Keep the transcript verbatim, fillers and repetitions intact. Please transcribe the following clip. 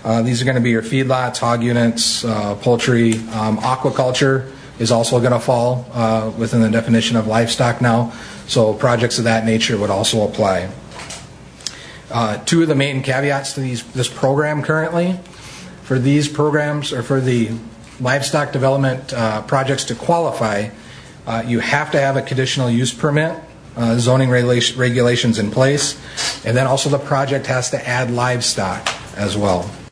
Uh, these are going to be your feedlots, hog units, uh, poultry. Um, aquaculture is also going to fall uh, within the definition of livestock now, so projects of that nature would also apply. Uh, two of the main caveats to these, this program currently, for these programs or for the livestock development uh, projects to qualify, uh, you have to have a conditional use permit, uh, zoning regula- regulations in place, and then also the project has to add livestock as well.